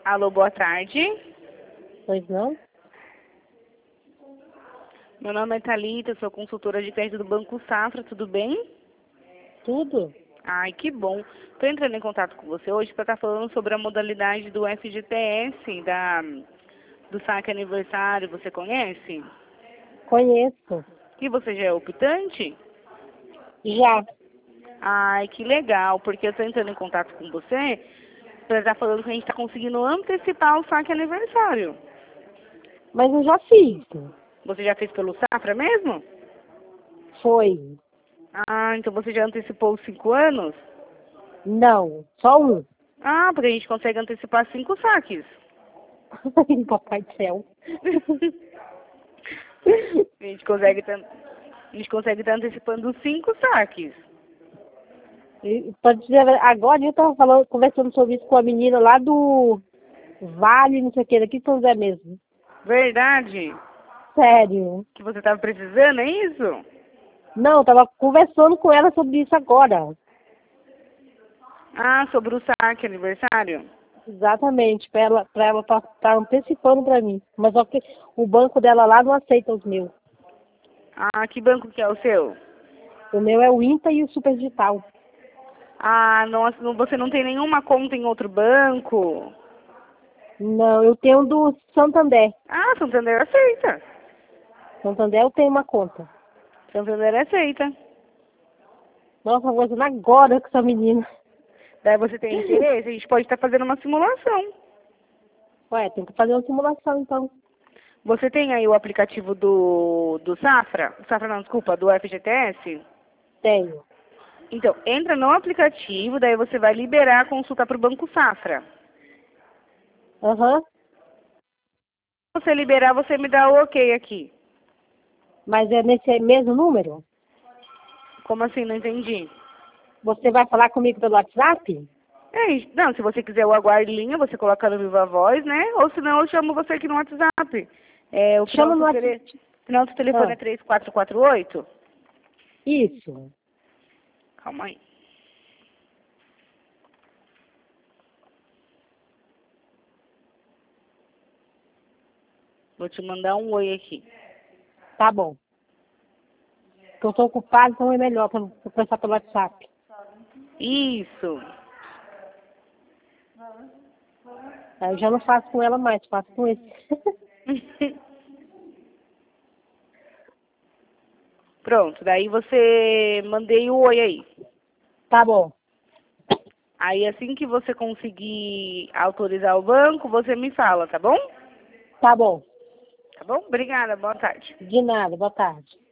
Alô, boa tarde. Pois não? Meu nome é Thalita, sou consultora de crédito do Banco Safra, tudo bem? Tudo? Ai, que bom. Estou entrando em contato com você hoje para estar falando sobre a modalidade do FGTS, do saque aniversário, você conhece? Conheço. E você já é optante? Já. Ai, que legal, porque eu estou entrando em contato com você para estar falando que a gente está conseguindo antecipar o saque aniversário. Mas eu já fiz. Você já fez pelo Safra mesmo? Foi. Ah, então você já antecipou os 5 anos? Não. Só um. Ah, porque a gente consegue antecipar 5 saques. Papai do céu. A gente consegue estar antecipando 5 saques. Pode dizer, agora eu estava falando, conversando sobre isso com a menina lá do Vale, não sei o que, daqui de São José mesmo. Verdade? Sério. Que você estava precisando, é isso? Não, eu tava conversando com ela sobre isso agora. Ah, sobre o saque aniversário? Exatamente, pra ela tá antecipando pra mim. Mas só que o banco dela lá não aceita os meus. Ah, que banco que é o seu? O meu é o INTA e o Super Digital. Ah, nossa, você não tem nenhuma conta em outro banco? Não, eu tenho do Santander. Ah, Santander aceita. Santander eu tenho uma conta. Santander aceita. Nossa, eu vou fazendo agora com essa menina. Daí você tem interesse? A gente pode estar fazendo uma simulação. Ué, tem que fazer uma simulação então. Você tem aí o aplicativo do Safra? Safra não, desculpa, do FGTS? Tenho. Então, entra no aplicativo, daí você vai liberar a consulta para o Banco Safra. Aham. Se você liberar, você me dá o ok aqui. Mas é nesse mesmo número? Como assim? Não entendi. Você vai falar comigo pelo WhatsApp? Não, se você quiser o aguarde linha, você coloca no Viva Voz, né? Ou senão eu chamo você aqui no WhatsApp. O Chama no WhatsApp. final do telefone Ah, é 3448. isso. Calma aí. Vou te mandar um oi aqui. Tá bom. Porque eu tô ocupada, então é melhor pra conversar pelo WhatsApp. Isso. Aí eu já não faço com ela mais, faço com esse. Pronto, daí você mandei o oi aí. Tá bom. Aí assim que você conseguir autorizar o banco, você me fala, tá bom? Tá bom. Tá bom? Obrigada, boa tarde. De nada. Boa tarde.